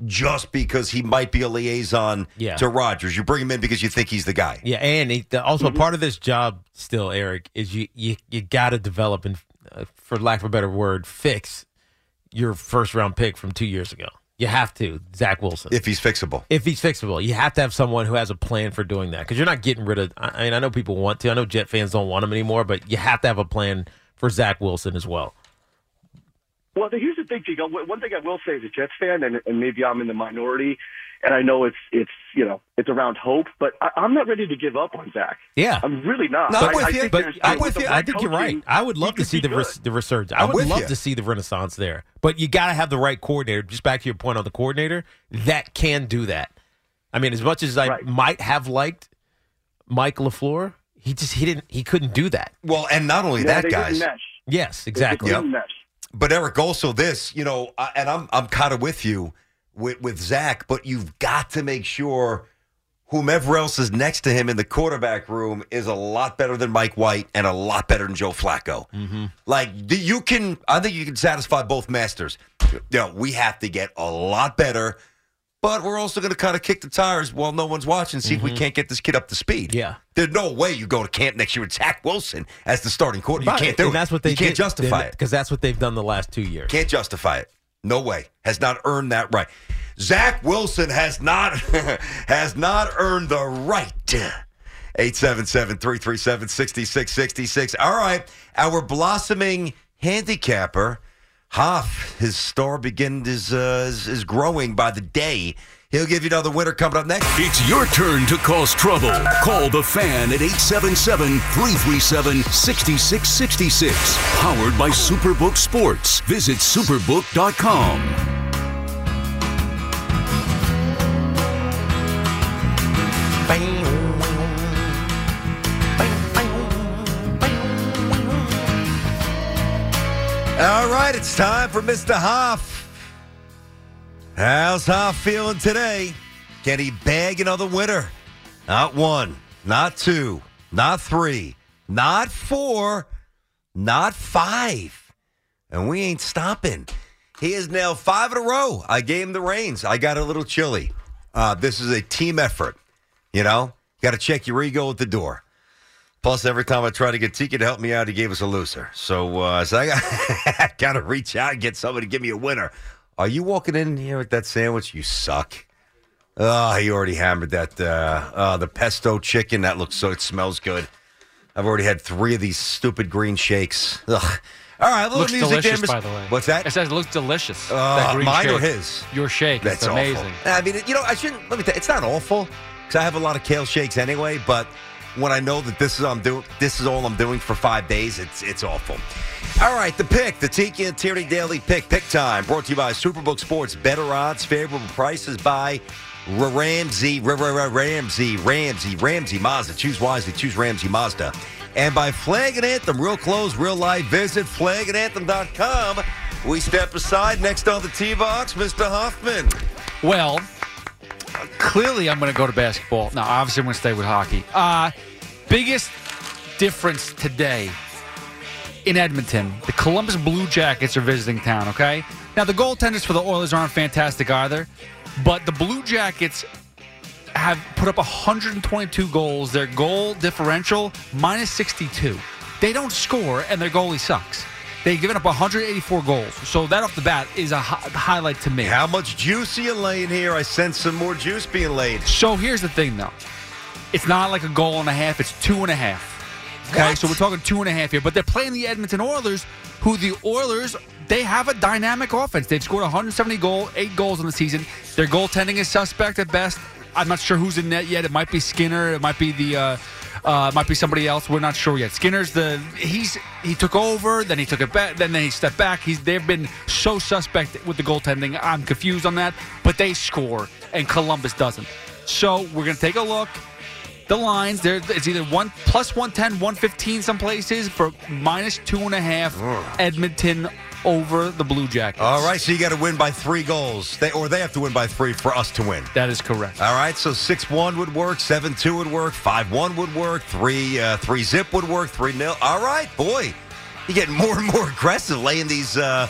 just because he might be a liaison Yeah. to Rodgers. You bring him in because you think he's the guy. Yeah, and he, the, also part of this job still, Eric, is you you, you got to develop and, uh, for lack of a better word, fix your first round pick from two years ago. You have to, Zach Wilson. If he's fixable. If he's fixable. You have to have someone who has a plan for doing that because you're not getting rid of, I mean, I know people want to. I know Jet fans don't want him anymore, but you have to have a plan for Zach Wilson as well. Well, here's the thing, Chico. One thing I will say as a Jets fan, and, and maybe I'm in the minority, and I know it's it's you know it's around hope, but I, I'm not ready to give up on Zach. Yeah, I'm really not. No, I, I'm with I you, think but there's- I'm with with the you. I right think you're coaching, right. I would love he to could see be the res- good. the resurgence. I I'm would with love you. to see the renaissance there, but you got to have the right coordinator. Just back to your point on the coordinator that can do that. I mean, as much as I Right. might have liked Mike LaFleur, he just he didn't he couldn't do that. Well, and not only Yeah, that, they guys. didn't mesh. Yes, They exactly. didn't mesh. But Eric, also this, you know, I- and I'm I'm kind of with you with with Zach, but you've got to make sure whomever else is next to him in the quarterback room is a lot better than Mike White and a lot better than Joe Flacco. Mm-hmm. Like the- you can, I think you can satisfy both masters. You know, we have to get a lot better, but we're also going to kind of kick the tires while no one's watching, see if we can't get this kid up to speed. Yeah. There's no way you go to camp next year with Zach Wilson as the starting quarterback. You can't do and it. that's what they you can't did, justify it. because that's what they've done the last two years. Can't justify it. No way. Has not earned that right. Zach Wilson has not has not earned the right. eight seven seven, three three seven, six six six six. All right. Our blossoming handicapper, Hoff, his star begin is, uh, is is growing by the day. He'll give you another winner coming up next. It's your turn to cause trouble. Call the Fan at eight seven seven, three three seven, six six six six. Powered by Superbook Sports. Visit superbook dot com. All right, it's time for Mister Hoff. How's Hoff feeling today? Can he bag another winner? Not one, not two, not three, not four, not five. And we ain't stopping. He is now five in a row. I gave him the reins. I got a little chilly. Uh, this is a team effort. You know, got to check your ego at the door. Plus, every time I try to get Tika to help me out, he gave us a loser. So, uh, so I got, got to reach out and get somebody to give me a winner. Are you walking in here with that sandwich? You suck. Oh, he already hammered that. Uh, uh, the pesto chicken. That looks so, it smells good. I've already had three of these stupid green shakes. Ugh. All right, a little Looks music delicious, there, by Miss- the way. What's that? It says it looks delicious. Uh, that green mine or shake. his? Your shake. That's it's amazing. awful. I mean, you know, I shouldn't. Let me tell you, it's not awful because I have a lot of kale shakes anyway. But when I know that this is I'm doing, this is all I'm doing for five days, it's it's awful. All right, the pick, the Tiki and Tierney Daily Pick, pick time, brought to you by Superbook Sports. Better odds, favorable prices by Ramsey, Ramsey, Ramsey, Ramsey Mazda. Choose wisely, choose Ramsey Mazda. And by Flag and Anthem, real close, real life. Visit flag and anthem dot com. We step aside. Next on the T-Box, Mister Hoffman. Well, clearly I'm going to go to basketball. No, obviously I'm going to stay with hockey. Uh, biggest difference today in Edmonton, the Columbus Blue Jackets are visiting town, okay? Now, the goaltenders for the Oilers aren't fantastic either, but the Blue Jackets have put up one hundred twenty-two goals. Their goal differential, minus sixty-two. They don't score, and their goalie sucks. They've given up one hundred eighty-four goals. So that off the bat is a hi- highlight to me. How much juice are you laying here? I sense some more juice being laid. So here's the thing, though. It's not like a goal and a half. It's two and a half. Okay, What? so we're talking two and a half here. But they're playing the Edmonton Oilers, who the Oilers, they have a dynamic offense. They've scored one hundred seventy goal, eight goals in the season. Their goaltending is suspect at best. I'm not sure who's in net yet. It might be Skinner. It might be the, uh, uh, it might be somebody else. We're not sure yet. Skinner's the he's he took over, then he took it back, then he stepped back. He's they've been so suspect with the goaltending. I'm confused on that, but they score and Columbus doesn't. So we're gonna take a look. The lines there, it's either one plus one ten, one fifteen some places for minus two and a half. Edmonton over the Blue Jackets. All right, so you got to win by three goals, they, or they have to win by three for us to win. That is correct. All right, so six one would work, seven two would work, five one would work, three uh, three zip would work, three nil. All right, boy, you're getting more and more aggressive laying these uh,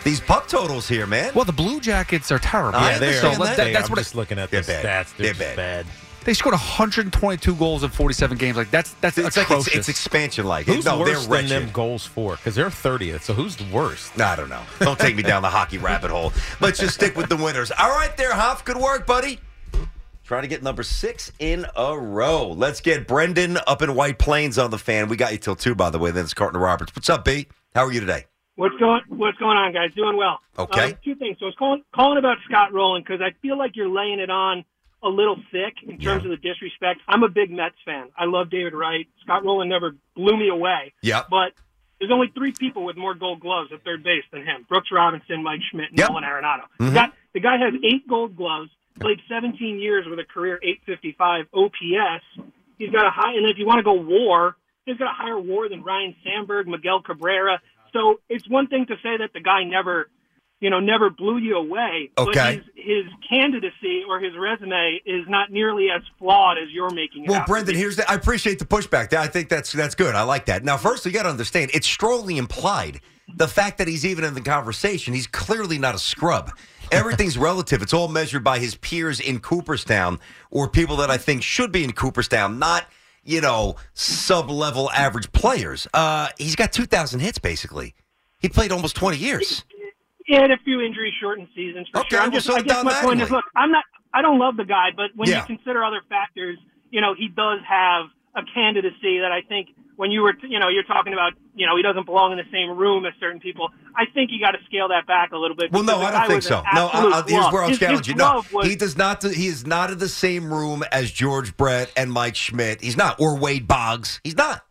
These puck totals here, man. Well, the Blue Jackets are terrible. I Yeah, they're. understand So that. that- that's I'm what just looking at the They're bad. stats. They're, They're just bad. bad. They scored one hundred twenty-two goals in forty-seven games. Like that's that's It's like atrocious. it's, it's expansion like. Who's no, worse they're than wretched. them goals for? Because they're thirtieth. So who's the worst? I don't know. Don't take me down the hockey rabbit hole. Let's just stick with the winners. All right there, Hoff. Good work, buddy. Trying to get number six in a row. Let's get Brendan up in White Plains on the fan. We got you till two, by the way. Then it's Carton Roberts. What's up, B? How are you today? What's going What's going on, guys? Doing well. Okay. Uh, two things. So I was calling calling about Scott Rowland because I feel like you're laying it on a little thick in terms Yeah. of the disrespect. I'm a big Mets fan. I love David Wright. Scott Rowland never blew me away. Yep. But there's only three people with more Gold Gloves at third base than him: Brooks Robinson, Mike Schmidt, and Yep. Nolan Arenado. Mhm. The, guy, the guy has eight Gold Gloves. Played seventeen years with a career eight fifty-five O P S. He's got a high, and if you want to go WAR, he's got a higher WAR than Ryan Sandberg, Miguel Cabrera. So it's one thing to say that the guy never, you know, never blew you away. Okay. But his, his candidacy or his resume is not nearly as flawed as you're making it Well, out. Brendan, here's the. I appreciate the pushback. I think that's that's good. I like that. Now, first, you got to understand, it's strongly implied. The fact that he's even in the conversation, he's clearly not a scrub. Everything's relative. It's all measured by his peers in Cooperstown or people that I think should be in Cooperstown, not, you know, sub-level average players. Uh, he's got two thousand hits, basically. He played almost twenty years. He had a few injury-shortened seasons for Okay, sure. I'm well, just, so I guess my point is, automatically. look, I'm not, I don't love the guy, but when Yeah. you consider other factors, you know, he does have a candidacy that I think when you were, you know, you're talking about, you know, he doesn't belong in the same room as certain people. I think you got to scale that back a little bit. Well, no, because I the don't guy think was so. an No, I, absolute I, here's glove. where I'll His- challenge his you. No, glove was- he does not. He is not in the same room as George Brett and Mike Schmidt. He's not, or Wade Boggs. He's not.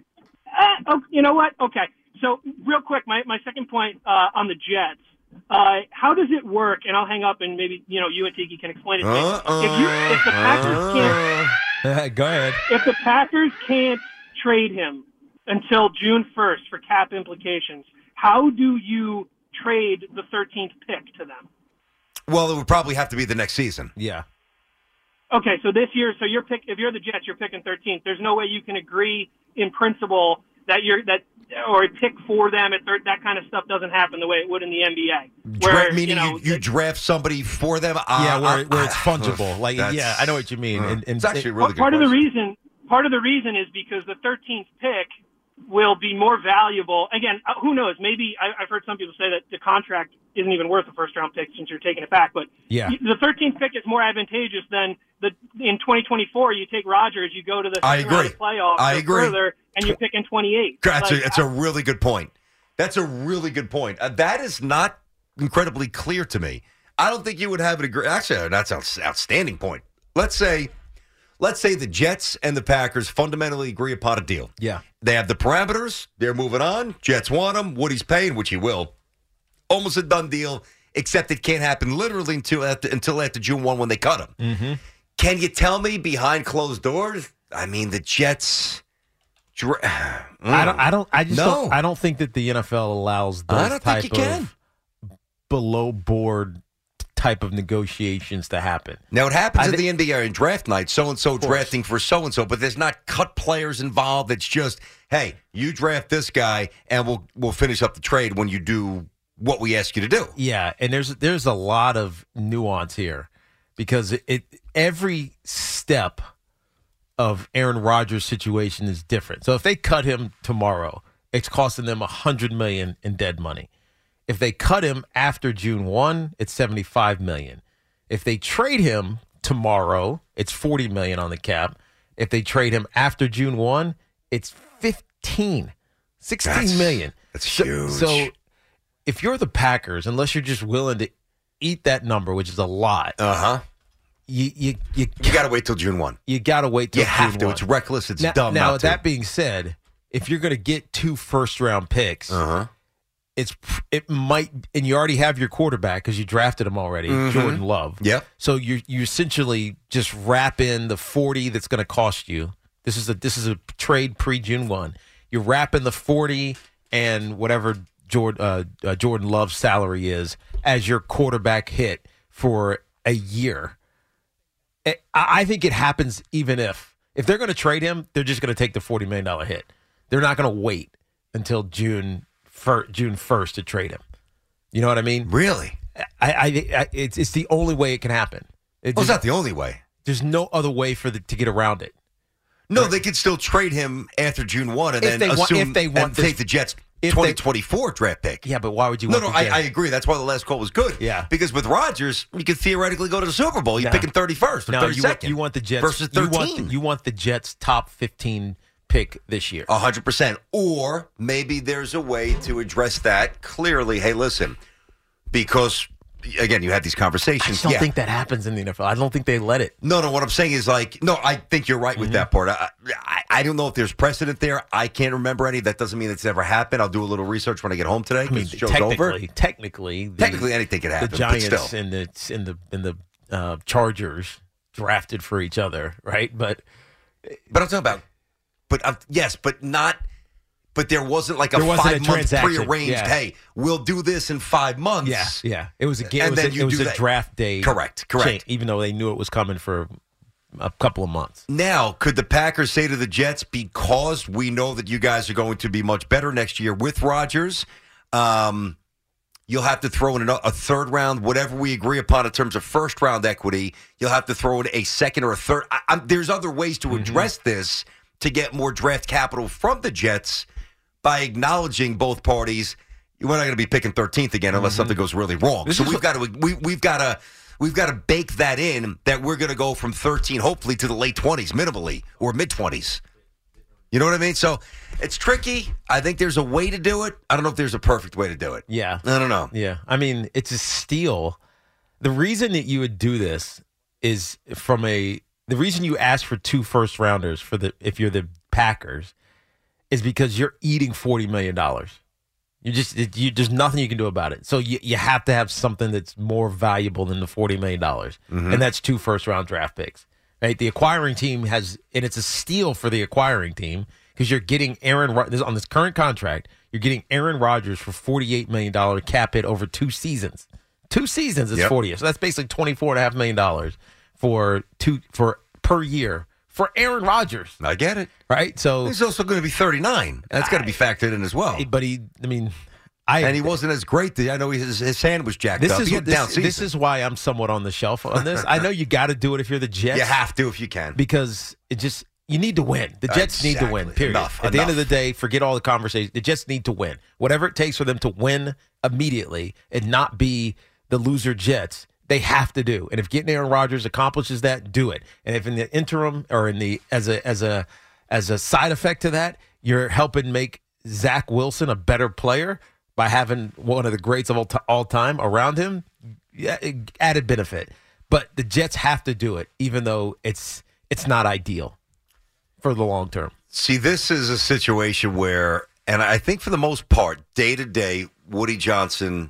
Uh, oh, you know what? Okay. So real quick, my, my second point uh, on the Jets. Uh, how does it work? And I'll hang up and maybe, you know, you and Tiki can explain it to me. Uh-uh, If, you, if the Packers can't, Go ahead. if the Packers can't trade him until June first for cap implications, how do you trade the thirteenth pick to them? Well, it would probably have to be the next season. Yeah. Okay, so this year, so you're pick if you're the Jets, you're picking thirteenth. There's no way you can agree in principle that you're that or pick for them at third. That kind of stuff doesn't happen the way it would in the N B A. Where, Dra- meaning you, know, you, you draft somebody for them. Uh, Yeah, where, uh, where it's uh, fungible. Like, that's- yeah, I know what you mean. uh, And, and it's actually a really good part of the question. reason part of the reason is because the thirteenth pick will be more valuable. Again, uh, who knows? Maybe I, I've heard some people say that the contract isn't even worth a first round pick since you're taking it back. But Yeah. the thirteenth pick is more advantageous than the in twenty twenty-four. You take Rodgers, you go to the I second round agree. of playoffs I or agree. further, and you pick in twenty-eight. That's, Like, a, that's a really good point. That's a really good point. Uh, that is not incredibly clear to me. I don't think you would have it agree. Actually, that's an outstanding point. Let's say, let's say the Jets and the Packers fundamentally agree upon a deal. Yeah. They have the parameters. They're moving on. Jets want him. Woody's paying, which he will. Almost a done deal, except it can't happen literally until after, until after June first when they cut him. Mm-hmm. Can you tell me behind closed doors? I mean, the Jets. Dra- Mm. I don't. I don't. I just. No. Don't, I don't think that the N F L allows those I don't type think you can. of below board type of negotiations to happen. Now, it happens I in thi- the N B A in draft night, so-and-so course. drafting for so-and-so, but there's not cut players involved. It's just, hey, you draft this guy, and we'll we'll finish up the trade when you do what we ask you to do. Yeah, and there's there's a lot of nuance here because it, it every step of Aaron Rodgers' situation is different. So if they cut him tomorrow, it's costing them a hundred million in dead money. If they cut him after June first, it's seventy-five million. If they trade him tomorrow, it's forty million on the cap. If they trade him after June first, it's fifteen. sixteen That's- million. that's So- huge. So if you're the Packers, unless you're just willing to eat that number, which is a lot, Uh-huh. you you you, You got to wait till June first. you got to wait till You have June to. first. It's reckless. It's now, dumb Now, not to. that being said, if you're going to get two first round picks, Uh-huh. it's it might, and you already have your quarterback because you drafted him already, Mhm. Jordan Love. Yep. So you you essentially just wrap in the forty that's going to cost you. This is a this is a trade pre June first. You're wrapping the forty and whatever Jordan uh, uh, Jordan Love's salary is as your quarterback hit for a year. I, I think it happens even if if they're going to trade him, they're just going to take the forty million dollars hit. They're not going to wait until June. For June first to trade him. You know what I mean? Really? I, I, I it's it's the only way it can happen. It Well, it's not the only way. There's no other way for the, to get around it. No, they could still trade him after June first and If then they want- assume if they want and this- take the Jets if twenty they- twenty-four draft pick. Yeah, but why would you No, want no, the I, Jets? I agree. That's why the last call was good. Yeah. Because with Rodgers, you could theoretically go to the Super Bowl. You're No. picking thirty-first or No, you want, thirty-second. you want the Jets versus you thirteen. want, the, you want the Jets top fifteen pick this year. one hundred percent. Or maybe there's a way to address that clearly. Hey, listen, because, again, you had these I conversations. just don't yeah. think that happens in the N F L. I don't think they let it. No, no, what I'm saying is like, no, I think you're right with Mm-hmm. that part. I, I, I don't know if there's precedent there. I can't remember any. That doesn't mean it's never happened. I'll do a little research when I get home today. I mean, The show's technically, over. technically, the, Technically, anything could happen, The but Giants still. and the and the and the uh, Chargers drafted for each other, right? But But I'm talking about, but uh, yes, but not. But there wasn't like a There wasn't a five month transaction. prearranged. Yeah. Hey, we'll do this in five months. yeah, yeah, it was a game. And It was, then a, you it was do a that. draft day. Correct, correct. change, even though they knew it was coming for a couple of months. Now, could the Packers say to the Jets, because we know that you guys are going to be much better next year with Rodgers, um, you'll have to throw in a, a third round, whatever we agree upon in terms of first round equity. You'll have to throw in a second or a third. I, I'm, there's other ways to address this to get more draft capital from the Jets by acknowledging both parties. We're not going to be picking thirteenth again unless something goes really wrong. This so is we've what- got to we, we've got to we've got to bake that in that we're going to go from thirteen hopefully to the late twenties minimally or mid twenties. You know what I mean? So it's tricky. I think there's a way to do it. I don't know if there's a perfect way to do it. Yeah, I don't know. Yeah, I mean, it's a steal. The reason that you would do this is from a the reason you ask for two first rounders for the if you're the Packers is because you're eating forty million dollars. You just it, you, there's nothing you can do about it. So you you have to have something that's more valuable than the forty million dollars, Mhm. and that's two first round draft picks. Right, the acquiring team has, and it's a steal for the acquiring team because you're getting Aaron Rod- this on this current contract. You're getting Aaron Rodgers for forty-eight million dollars cap hit over two seasons. Two seasons is Yep. forty, so that's basically twenty-four and a half million dollars for two for per year for Aaron Rodgers. I get it. Right, so He's also going to be thirty-nine. That's got to be factored in as well. but he, I mean, I and he wasn't as great. I know his, his hand was jacked This up. is He what, had a down this, season. this is why I'm somewhat on the shelf on this. I know you got to do it if you're the Jets. You have to if you can. Because it just you need to win. The Jets need to win. Exactly. Period. Enough, At the end of enough. the day, forget all the conversation. The Jets need to win. Whatever it takes for them to win immediately and not be the loser Jets, they have to do. And if getting Aaron Rodgers accomplishes that, do it. And if in the interim or in the as a as a as a side effect to that, you're helping make Zach Wilson a better player by having one of the greats of all, t- all time around him, yeah, added benefit. But the Jets have to do it, even though it's it's not ideal for the long term. See, this is a situation where, and I think for the most part, day to day, Woody Johnson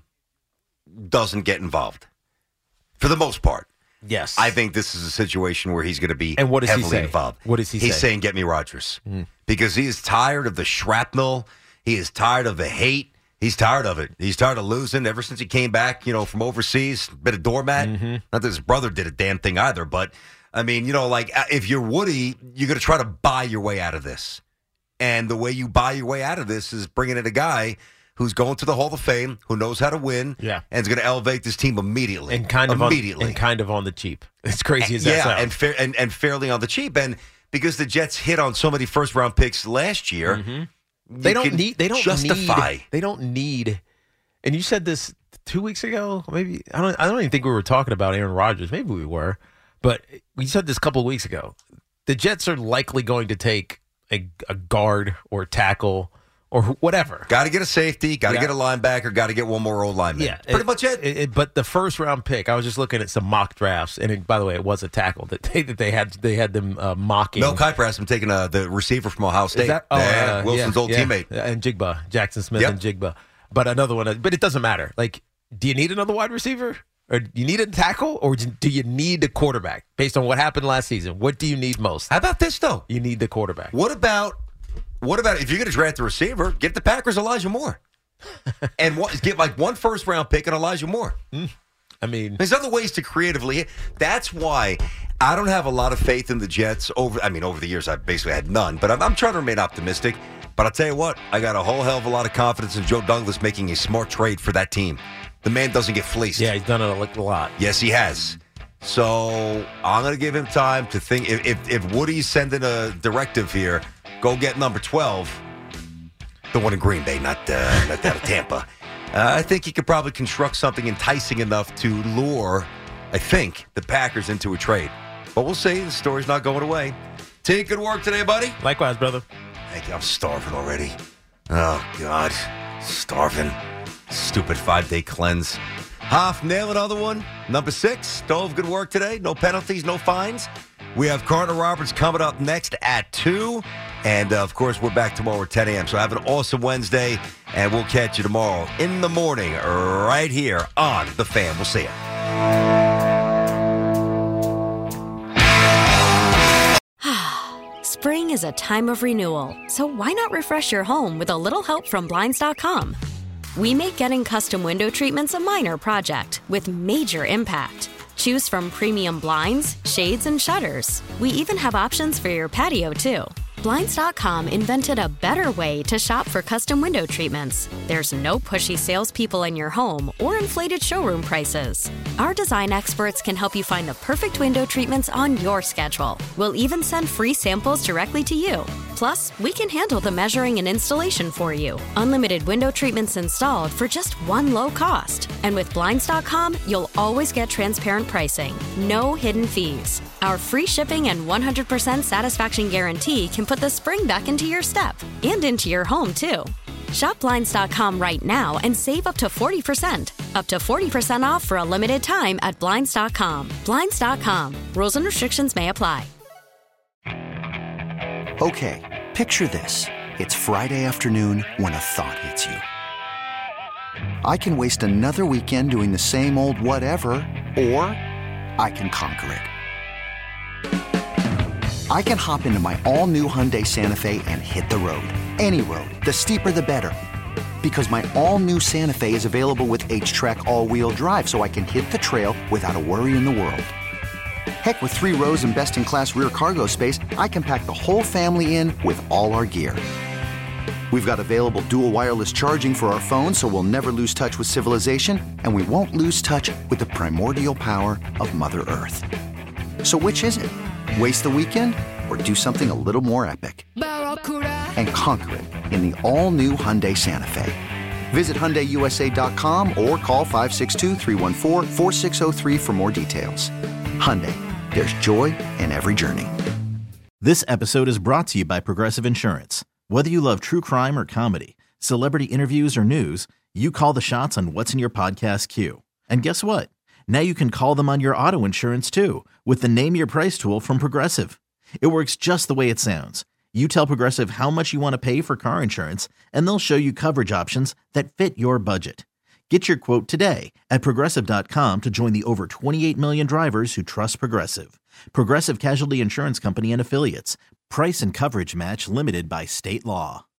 doesn't get involved. For the most part. Yes. I think this is a situation where he's going to be And what does he heavily say? involved. What does he He's say? saying, get me Rodgers. Mm. Because he is tired of the shrapnel. He is tired of the hate. He's tired of it. He's tired of losing ever since he came back, you know, from overseas, been a doormat. Mm-hmm. Not that his brother did a damn thing either, but, I mean, you know, like, if you're Woody, you're going to try to buy your way out of this. And the way you buy your way out of this is bringing in a guy who's going to the Hall of Fame, who knows how to win, Yeah. and is going to elevate this team immediately. And kind of on, immediately. and kind of on the cheap. It's crazy as yeah, that sounds. and, fair, and and fairly on the cheap. And because the Jets hit on so many first round picks last year, Mhm. you They don't can need. They don't justify. Need, they don't need. And you said this two weeks ago. Maybe I don't. I don't even think we were talking about Aaron Rodgers. Maybe we were, but we said this a couple of weeks ago. The Jets are likely going to take a, a guard or tackle or whatever. Got to get a safety. Got to Yeah. get a linebacker. Got to get one more old lineman. Yeah, pretty much it. it. But the first round pick, I was just looking at some mock drafts, and it, by the way, it was a tackle that they that they had. They had them uh, mocking. Mel Kiper has him taking uh, the receiver from Ohio State. Is that, oh, Yeah, uh, Wilson's yeah, old yeah. teammate. And Jigba, Jackson Smith Yep. and Jigba. But another one, but it doesn't matter. Like, do you need another wide receiver? Or do you need a tackle? Or do you need a quarterback? Based on what happened last season, what do you need most? How about this, though? You need the quarterback. What about what about if you're going to draft a receiver, get the Packers Elijah Moore. and what, get like one first round pick and Elijah Moore. I mean, there's other ways to creatively. That's why I don't have a lot of faith in the Jets. Over, I mean, over the years, I've basically had none. But I'm, I'm trying to remain optimistic. But I'll tell you what, I got a whole hell of a lot of confidence in Joe Douglas making a smart trade for that team. The man doesn't get fleeced. Yeah, he's done it a lot. Yes, he has. So I'm going to give him time to think. If, if, if Woody's sending a directive here, go get number twelve, the one in Green Bay, not, uh, not that of Tampa. Uh, I think he could probably construct something enticing enough to lure, I think, the Packers into a trade. But we'll see. The story's not going away. T, good work today, buddy. Likewise, brother. Thank you. I'm starving already. Oh, God. Starving. Stupid five-day cleanse. Hoff, nail another one. Number six, Stove, good work today. No penalties, no fines. We have Carter Roberts coming up next at two. And, uh, of course, we're back tomorrow at ten a.m. So have an awesome Wednesday, and we'll catch you tomorrow in the morning right here on The Fan. We'll see you. Spring is a time of renewal, so why not refresh your home with a little help from Blinds dot com? We make getting custom window treatments a minor project with major impact. Choose from premium blinds, shades, and shutters. We even have options for your patio, too. Blinds dot com invented a better way to shop for custom window treatments. There's no pushy salespeople in your home or inflated showroom prices. Our design experts can help you find the perfect window treatments on your schedule. We'll even send free samples directly to you. Plus, we can handle the measuring and installation for you. Unlimited window treatments installed for just one low cost. And with Blinds dot com, you'll always get transparent pricing. No hidden fees. Our free shipping and one hundred percent satisfaction guarantee can put the spring back into your step and into your home, too. Shop Blinds dot com right now and save up to forty percent. Up to forty percent off for a limited time at Blinds dot com. Blinds dot com. Rules and restrictions may apply. Okay, picture this. It's Friday afternoon when a thought hits you. I can waste another weekend doing the same old whatever, or I can conquer it. I can hop into my all-new Hyundai Santa Fe and hit the road. Any road. The steeper, the better. Because my all-new Santa Fe is available with H-Track all-wheel drive, so I can hit the trail without a worry in the world. Heck, with three rows and best-in-class rear cargo space, I can pack the whole family in with all our gear. We've got available dual wireless charging for our phones, so we'll never lose touch with civilization, and we won't lose touch with the primordial power of Mother Earth. So which is it? Waste the weekend or do something a little more epic? And conquer it in the all-new Hyundai Santa Fe. Visit Hyundai U S A dot com or call five six two, three one four, four six zero three for more details. Hyundai, there's joy in every journey. This episode is brought to you by Progressive Insurance. Whether you love true crime or comedy, celebrity interviews or news, you call the shots on what's in your podcast queue. And guess what? Now you can call them on your auto insurance too with the Name Your Price tool from Progressive. It works just the way it sounds. You tell Progressive how much you want to pay for car insurance, and they'll show you coverage options that fit your budget. Get your quote today at Progressive dot com to join the over twenty-eight million drivers who trust Progressive. Progressive Casualty Insurance Company and Affiliates. Price and coverage match limited by state law.